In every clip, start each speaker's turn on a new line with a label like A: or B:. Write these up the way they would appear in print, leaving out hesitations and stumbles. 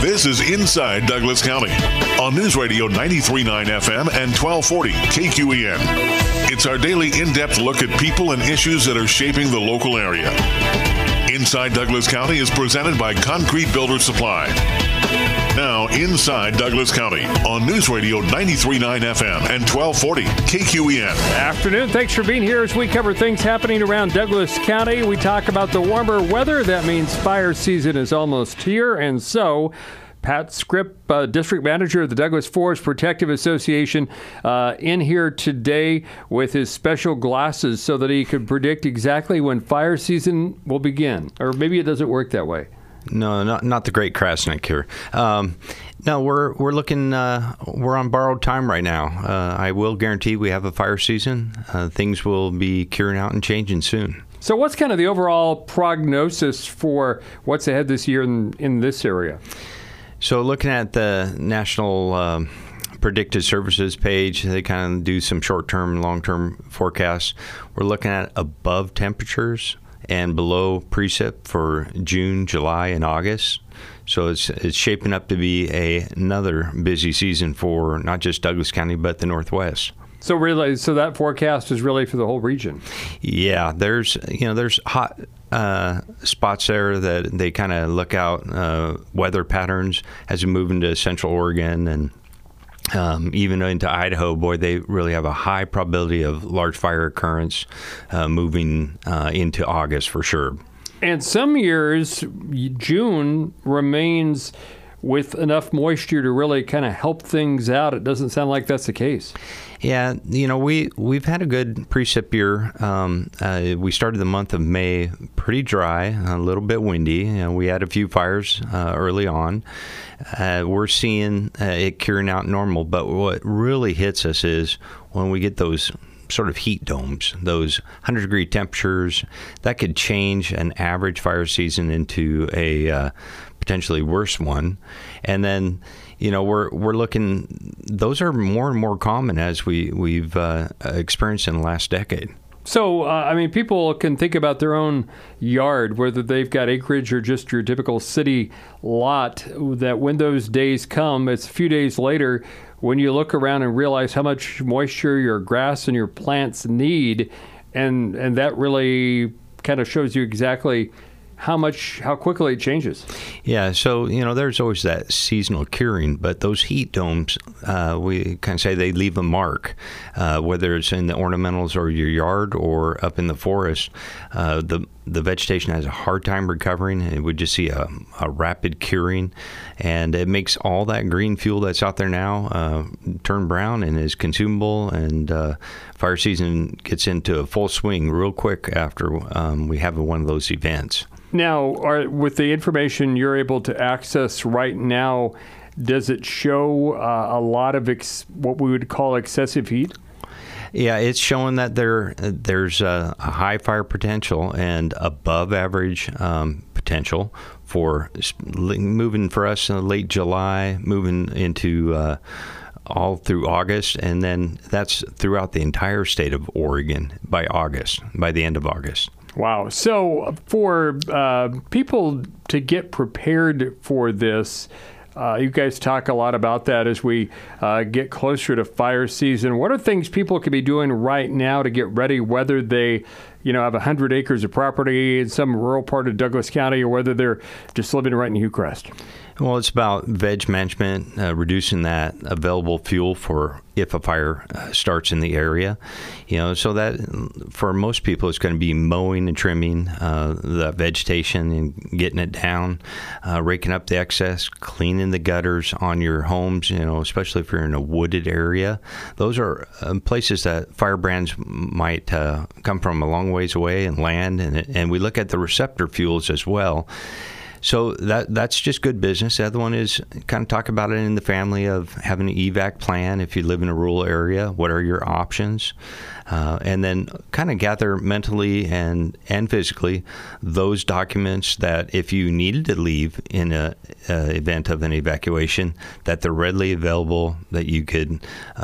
A: This is Inside Douglas County on News Radio 93.9 FM and 1240 KQEN. It's our daily in-depth look at people and issues that are shaping the local area. Inside Douglas County is presented by Concrete Builder Supply. Now, Inside Douglas County on News Radio 93.9 FM and 1240 KQEN.
B: Afternoon. Thanks for being here as we cover things happening around Douglas County. We talk about the warmer weather. That means fire season is almost here. And so, Pat Scrip, District Manager of the Douglas Forest Protective Association, in here today with his special glasses so that he could predict exactly when fire season will begin. Or maybe it doesn't work that way.
C: No, not the great Krasnick here. No, we're looking. We're on borrowed time right now. I will guarantee we have a fire season. Things will be curing out and changing soon.
B: So, what's kind of the overall prognosis for what's ahead this year in this area?
C: So, looking at the National Predictive Services page, they kind of do some short-term and long-term forecasts. We're looking at above temperatures and below precip for June, July, and August. So it's shaping up to be another busy season for not just Douglas County, but the Northwest.
B: So that forecast is really for the whole region.
C: Yeah, there's hot spots there that they kind of look out weather patterns as we move into Central Oregon and even into Idaho. Boy, they really have a high probability of large fire occurrence moving into August for sure.
B: And some years, June remains with enough moisture to really kind of help things out. It doesn't sound like that's the case.
C: Yeah, we've had a good precip year. We started the month of May pretty dry, a little bit windy. We had a few fires early on. We're seeing it curing out normal, but what really hits us is when we get those sort of heat domes, those 100-degree temperatures, that could change an average fire season into a potentially worse one. And then, we're looking, those are more and more common as we've experienced in the last decade.
B: So, people can think about their own yard, whether they've got acreage or just your typical city lot, that when those days come, it's a few days later when you look around and realize how much moisture your grass and your plants need, and that really kind of shows you exactly how quickly it changes.
C: Yeah, so, there's always that seasonal curing, but those heat domes, we kind of say they leave a mark, whether it's in the ornamentals or your yard or up in the forest. The vegetation has a hard time recovering, and we just see a rapid curing, and it makes all that green fuel that's out there now turn brown and is consumable, and fire season gets into a full swing real quick after we have one of those events.
B: Now, with the information you're able to access right now, does it show a lot of what we would call excessive heat?
C: Yeah, it's showing that there's a high fire potential and above average potential for moving for us in late July, moving into all through August, and then that's throughout the entire state of Oregon by the end of August.
B: Wow. So for people to get prepared for this, you guys talk a lot about that as we get closer to fire season. What are things people can be doing right now to get ready, whether they have 100 acres of property in some rural part of Douglas County or whether they're just living right in Hillcrest?
C: Well, it's about veg management, reducing that available fuel for if a fire starts in the area. So that for most people, it's going to be mowing and trimming the vegetation and getting it down, raking up the excess, cleaning the gutters on your homes, especially if you're in a wooded area. Those are places that firebrands might come from a long ways away and land, and we look at the receptor fuels as well. So that's just good business. The other one is kind of talk about it in the family of having an evac plan if you live in a rural area. What are your options? And then kind of gather mentally and physically those documents that if you needed to leave in a event of an evacuation, that they're readily available, that you could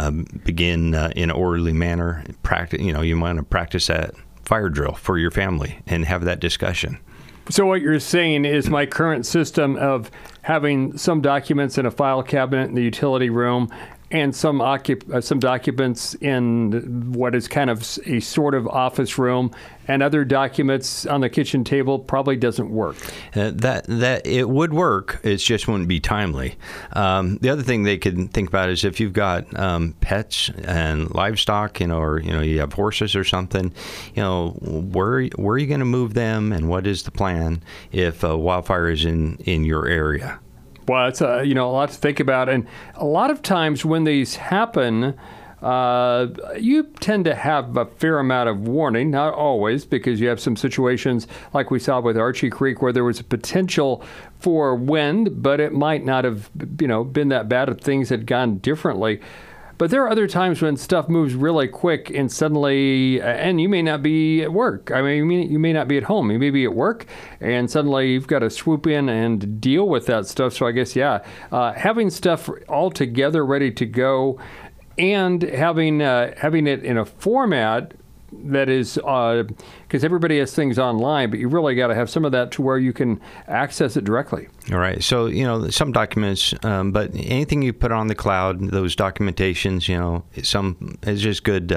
C: begin in an orderly manner. You want to practice that fire drill for your family and have that discussion.
B: So what you're saying is my current system of having some documents in a file cabinet in the utility room and some documents in what is kind of a sort of office room and other documents on the kitchen table probably doesn't work.
C: That it would work. It just wouldn't be timely. The other thing they could think about is if you've got pets and livestock, or you have horses or something, where are you going to move them, and what is the plan if a wildfire is in your area?
B: Well, it's a lot to think about, and a lot of times when these happen, you tend to have a fair amount of warning. Not always, because you have some situations like we saw with Archie Creek where there was a potential for wind, but it might not have been that bad if things had gone differently. But there are other times when stuff moves really quick and suddenly, and you may not be at work. I mean, you may not be at home. You may be at work, and suddenly you've got to swoop in and deal with that stuff. So I guess, having stuff all together ready to go and having it in a format that is, because everybody has things online, but you really got to have some of that to where you can access it directly.
C: All right. So, some documents, but anything you put on the cloud, those documentations, some is just good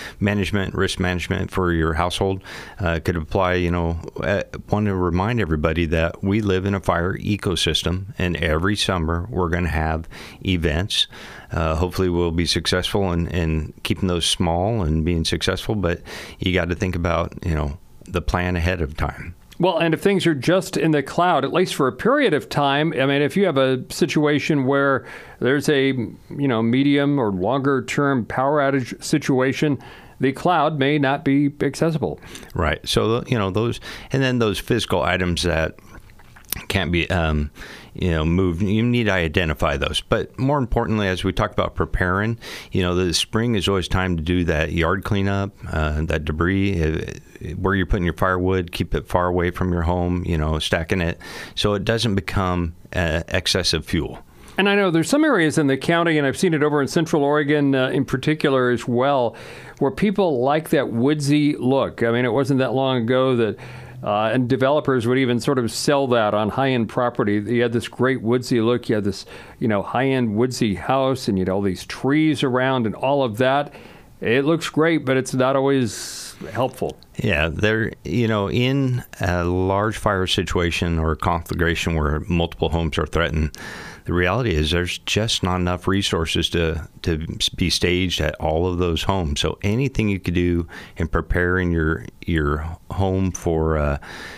C: risk management for your household. Could apply, want to remind everybody that we live in a fire ecosystem, and every summer we're going to have events. Hopefully we'll be successful in keeping those small and being successful, but you got to think about, the plan ahead of time.
B: Well, and if things are just in the cloud, at least for a period of time, I mean, if you have a situation where there's a, medium or longer term power outage situation, the cloud may not be accessible.
C: Right. So, those, and then those physical items that can't be, moved. You need to identify those. But more importantly, as we talk about preparing, the spring is always time to do that yard cleanup, that debris, where you're putting your firewood, keep it far away from your home, stacking it so it doesn't become excessive fuel.
B: And I know there's some areas in the county, and I've seen it over in Central Oregon in particular as well, where people like that woodsy look. I mean, it wasn't that long ago that and developers would even sort of sell that on high-end property. You had this great woodsy look. You had this, high-end woodsy house, and you had all these trees around and all of that. It looks great, but it's not always helpful.
C: Yeah, they're, in a large fire situation or a conflagration where multiple homes are threatened, the reality is there's just not enough resources to be staged at all of those homes. So anything you could do in preparing your home for a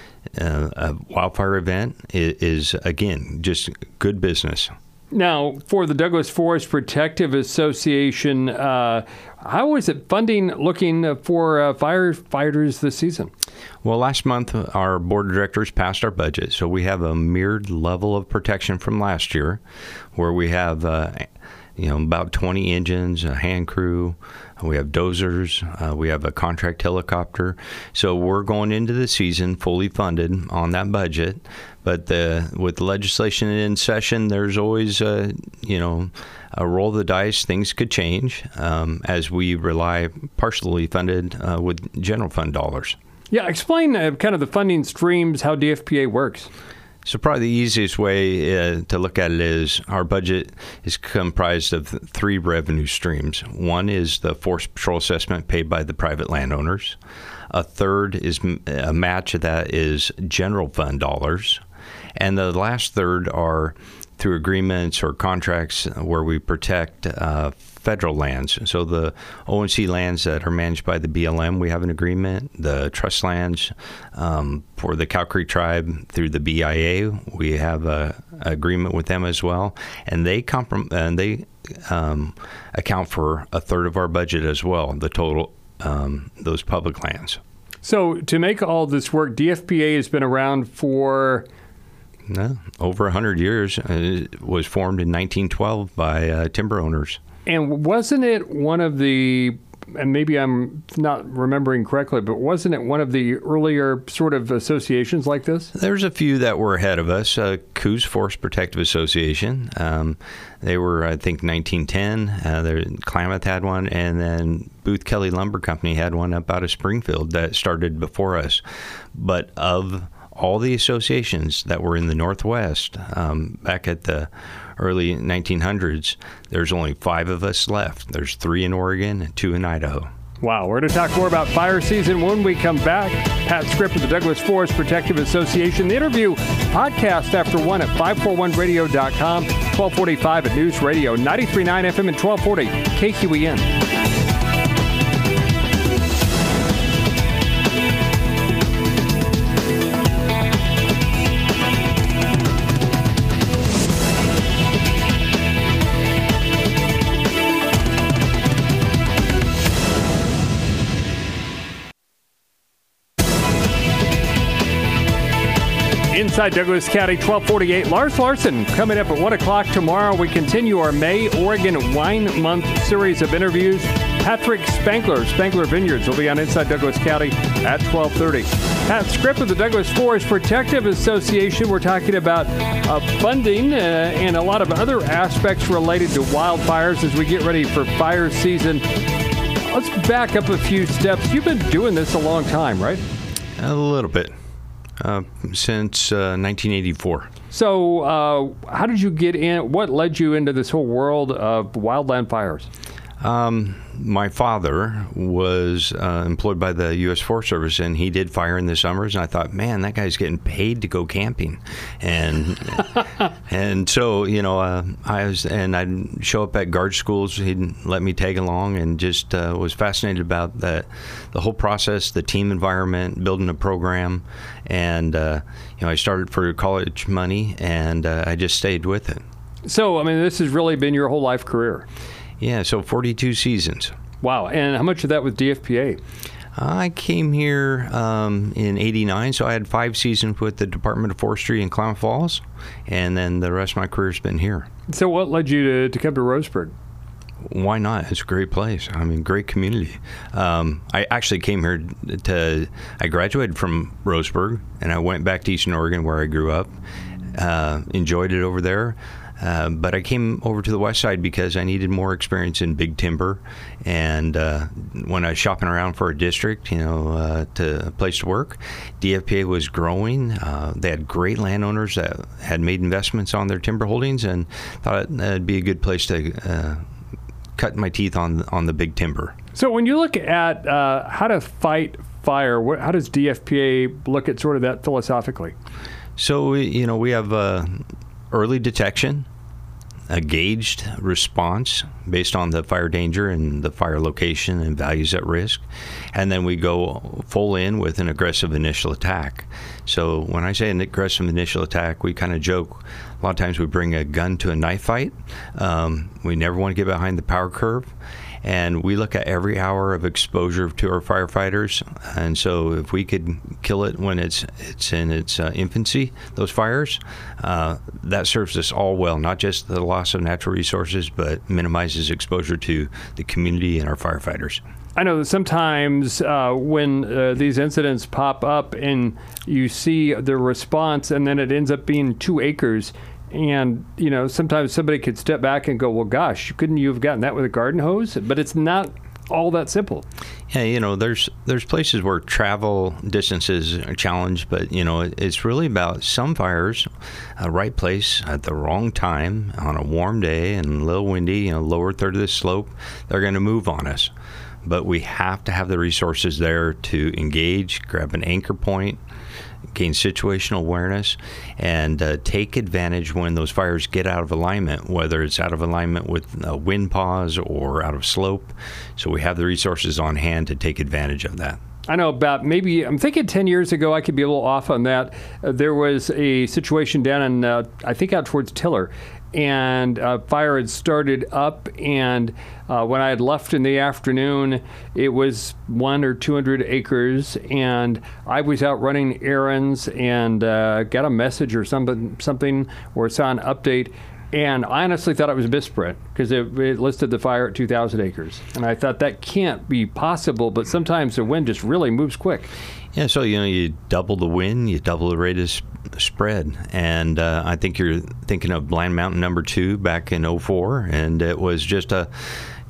C: wildfire event is, again, just good business.
B: Now, for the Douglas Forest Protective Association, how is it funding looking for firefighters this season?
C: Well, last month, our board of directors passed our budget, so we have a mirrored level of protection from last year, where we have about 20 engines, a hand crew, we have dozers, we have a contract helicopter. So we're going into the season fully funded on that budget. But with legislation in session, there's always a roll of the dice. Things could change as we rely partially funded with general fund dollars. Yeah,
B: explain kind of the funding streams, how DFPA works.
C: So probably the easiest way to look at it is our budget is comprised of three revenue streams. One is the forest patrol assessment paid by the private landowners. A third is a match that is general fund dollars. And the last third are through agreements or contracts where we protect federal lands. So the ONC lands that are managed by the BLM, we have an agreement. The trust lands for the Cow Creek Tribe through the BIA, we have an agreement with them as well. And they account for a third of our budget as well, the total, those public lands.
B: So to make all this work, DFPA has been around for...
C: No, over 100 years. It was formed in 1912 by timber owners.
B: And wasn't it one of the, and maybe I'm not remembering correctly, but wasn't it one of the earlier sort of associations like this?
C: There's a few that were ahead of us. Coos Forest Protective Association. They were, I think, 1910. Klamath had one, and then Booth Kelly Lumber Company had one up out of Springfield that started before us. But of all the associations that were in the Northwest back at the early 1900s, there's only 5 of us left. There's 3 in Oregon and 2 in Idaho.
B: Wow, we're going to talk more about fire season when we come back. Pat Scripp of the Douglas Forest Protective Association. The interview podcast after 1 at 541radio.com, 1245 at News Radio, 93.9 FM and 1240 KQEN. Inside Douglas County, 1248. Lars Larson coming up at 1 o'clock tomorrow. We continue our May Oregon Wine Month series of interviews. Patrick Spankler, Spankler Vineyards, will be on Inside Douglas County at 12:30. Pat Scripp of the Douglas Forest Protective Association. We're talking about funding and a lot of other aspects related to wildfires as we get ready for fire season. Let's back up a few steps. You've been doing this a long time, right?
C: A little bit. Since 1984.
B: So how did you get in? What led you into this whole world of wildland fires?
C: My father was employed by the U.S. Forest Service, and he did fire in the summers. And I thought, man, that guy's getting paid to go camping, and and so I'd show up at guard schools. He'd let me tag along, and just was fascinated about the whole process, the team environment, building a program, and I started for college money, and I just stayed with it.
B: So, I mean, this has really been your whole life career.
C: Yeah, so 42 seasons.
B: Wow. And how much of that was DFPA?
C: I came here in 89, so I had 5 seasons with the Department of Forestry in Klamath Falls, and then the rest of my career's been here.
B: So what led you to come to Roseburg?
C: Why not? It's a great place. I mean, great community. I actually came here I graduated from Roseburg, and I went back to Eastern Oregon where I grew up. Enjoyed it over there. But I came over to the west side because I needed more experience in big timber. And when I was shopping around for a district, to a place to work, DFPA was growing. They had great landowners that had made investments on their timber holdings, and thought it'd be a good place to cut my teeth on the big timber.
B: So when you look at how to fight fire, how does DFPA look at sort of that philosophically?
C: So, we have early detection, a gauged response based on the fire danger and the fire location and values at risk. And then we go full in with an aggressive initial attack. So when I say an aggressive initial attack, we kind of joke. A lot of times we bring a gun to a knife fight. We never want to get behind the power curve. And we look at every hour of exposure to our firefighters. And so if we could kill it when it's in its infancy, those fires, that serves us all well, not just the loss of natural resources, but minimizes exposure to the community and our firefighters.
B: I know that sometimes when these incidents pop up and you see the response and then it ends up being 2 acres, and, sometimes somebody could step back and go, well, gosh, couldn't you have gotten that with a garden hose? But it's not all that simple.
C: Yeah, there's places where travel distances are challenged, but, it's really about some fires, right place at the wrong time on a warm day and a little windy, lower third of the slope, they're going to move on us. But we have to have the resources there to engage, grab an anchor point, gain situational awareness, and take advantage when those fires get out of alignment, whether it's out of alignment with a wind pause or out of slope. So we have the resources on hand to take advantage of that.
B: I know about I'm thinking 10 years ago, I could be a little off on that. There was a situation down in, I think out towards Tiller, and fire had started up, and when I had left in the afternoon, it was 100 or 200 acres, and I was out running errands and got a message or something or saw an update, and I honestly thought it was a misprint because it listed the fire at 2,000 acres, and I thought that can't be possible, but sometimes the wind just really moves quick.
C: Yeah, so you double the wind, you double the rate of spread, and I think you're thinking of Bland Mountain number 2 back in 2004, and it was just a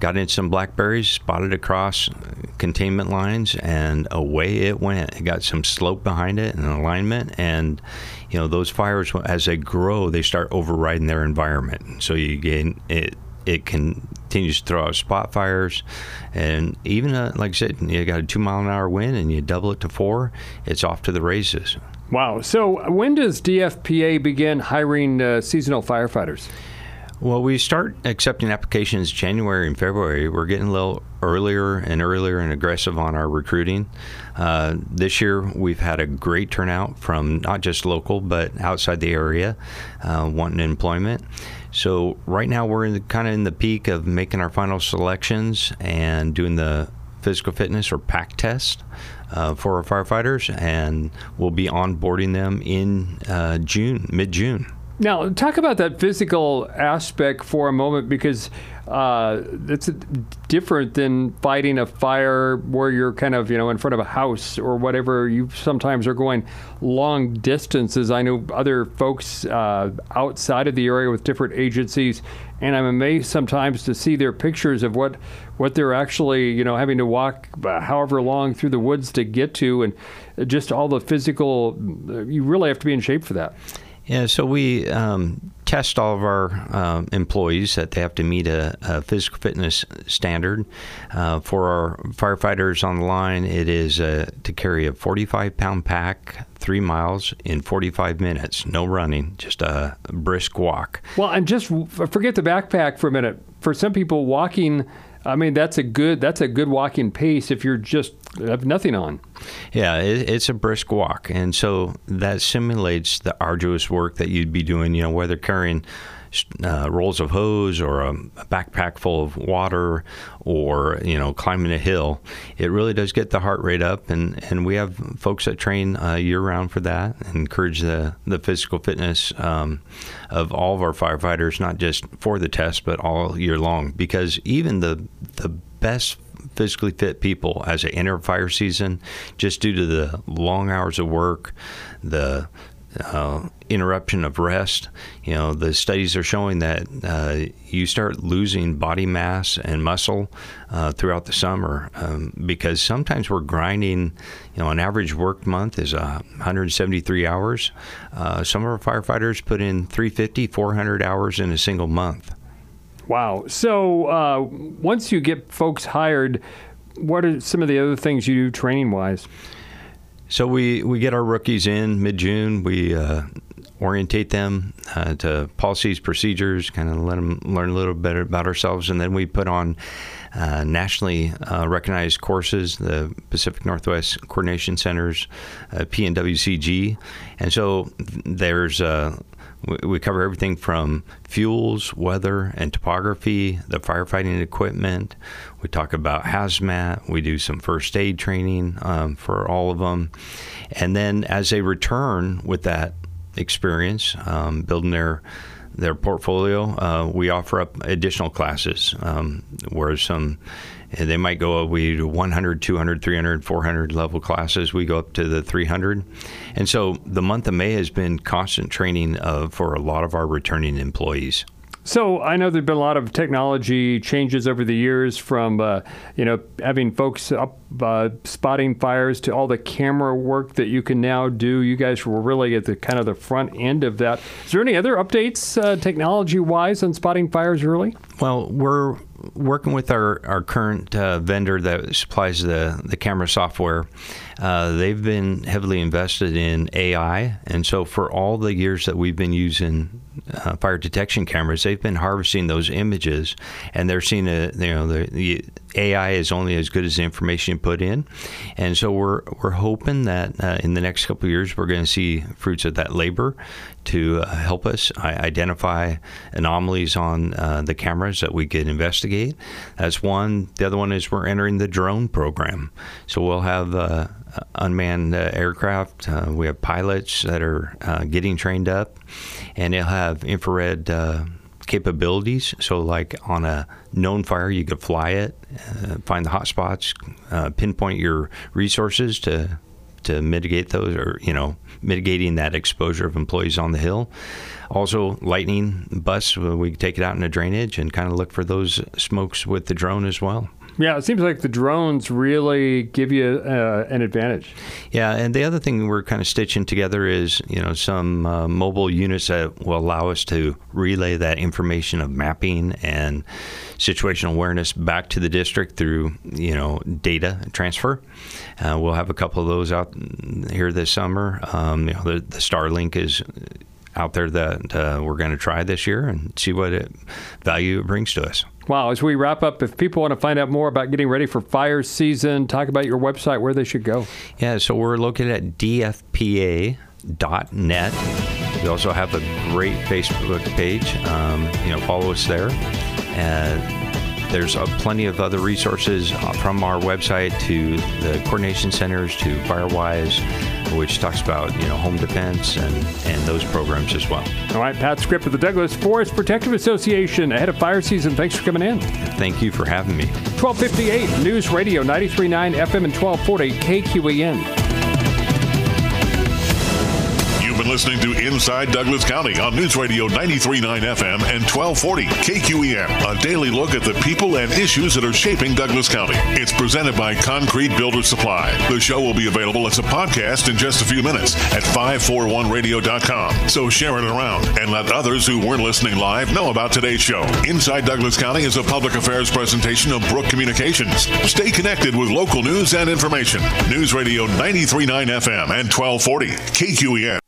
C: got in some blackberries, spotted across containment lines, and away it went. It got some slope behind it and alignment, and those fires, as they grow, they start overriding their environment. So you gain it. It continues to throw out spot fires, and even like I said, you got a 2-mile-an-hour wind, and you double it to 4, it's off to the races.
B: Wow. So when does DFPA begin hiring seasonal firefighters?
C: Well, we start accepting applications January and February. We're getting a little earlier and aggressive on our recruiting. This year, we've had a great turnout from not just local, but outside the area wanting employment. So right now, we're kind of in the peak of making our final selections and doing the physical fitness or PAC test for our firefighters, and we'll be onboarding them in mid-June.
B: Now, talk about that physical aspect for a moment, because it's different than fighting a fire where you're kind of, in front of a house or whatever. You sometimes are going long distances. I know other folks outside of the area with different agencies, and I'm amazed sometimes to see their pictures of what they're actually, having to walk however long through the woods to get to, and just all the physical, you really have to be in shape for that.
C: Yeah, so we test all of our employees that they have to meet a physical fitness standard. For our firefighters on the line, it is to carry a 45-pound pack 3 miles in 45 minutes. No running, just a brisk walk.
B: Well, and just forget the backpack for a minute. For some people, walking, that's a good walking pace if you're just have nothing on.
C: Yeah, it's a brisk walk, and so that simulates the arduous work that you'd be doing, whether carrying rolls of hose or a backpack full of water or, climbing a hill. It really does get the heart rate up, and we have folks that train year-round for that and encourage the physical fitness of all of our firefighters, not just for the test, but all year long, because even the best physically fit people as they enter fire season, just due to the long hours of work, the interruption of rest, the studies are showing that you start losing body mass and muscle throughout the summer because sometimes we're grinding. An average work month is 173 hours. Some of our firefighters put in 350, 400 hours in a single month.
B: Wow. So once you get folks hired, what are some of the other things you do training-wise?
C: So we get our rookies in mid-June. We orientate them to policies, procedures, kind of let them learn a little bit about ourselves, and then we put on nationally recognized courses, the Pacific Northwest Coordination Center's PNWCG. And so there's we cover everything from fuels, weather, and topography, the firefighting equipment. We talk about hazmat. We do some first aid training for all of them. And then as they return with that experience, building their portfolio, we offer up additional classes where they might go, we do 100, 200, 300, 400 level classes. We go up to the 300. And so the month of May has been constant training for a lot of our returning employees.
B: So I know there've been a lot of technology changes over the years, from having folks up spotting fires to all the camera work that you can now do. You guys were really at the kind of the front end of that. Is there any other updates technology-wise on spotting fires early?
C: Well, we're working with our current vendor that supplies the camera software. They've been heavily invested in AI, and so for all the years that we've been using fire detection cameras, they've been harvesting those images, and they're seeing the AI is only as good as the information you put in. And so we're hoping that in the next couple of years we're going to see fruits of that labor to help us identify anomalies on the cameras that we could investigate. That's one. The other one is we're entering the drone program. So we'll have unmanned aircraft. We have pilots that are getting trained up, and they'll have infrared capabilities. So like on a known fire, you could fly it, find the hot spots, pinpoint your resources to to mitigate those, or mitigating that exposure of employees on the hill. Also, lightning busts, we take it out in the drainage and kind of look for those smokes with the drone as well.
B: Yeah, it seems like the drones really give you an advantage.
C: Yeah, and the other thing we're kind of stitching together is, some mobile units that will allow us to relay that information of mapping and situational awareness back to the district through, data transfer. We'll have a couple of those out here this summer. The Starlink is out there that we're going to try this year and see what value it brings to us.
B: Wow. As we wrap up, if people want to find out more about getting ready for fire season, talk about your website, where they should go.
C: Yeah, so we're located at dfpa.net. We also have a great Facebook page. Follow us there. There's plenty of other resources from our website to the coordination centers to Firewise, which talks about home defense and those programs as well.
B: All right, Pat Scripp of the Douglas Forest Protective Association ahead of fire season. Thanks for coming in.
C: Thank you for having me.
B: 1258 News Radio 93.9 FM and 1240 KQEN.
A: You've been listening to Inside Douglas County on News Radio 93.9 FM and 1240 KQEN, a daily look at the people and issues that are shaping Douglas County. It's presented by Concrete Builder Supply. The show will be available as a podcast in just a few minutes at 541radio.com. So share it around and let others who weren't listening live know about today's show. Inside Douglas County is a public affairs presentation of Brook Communications. Stay connected with local news and information. News Radio 93.9 FM and 1240 KQEN.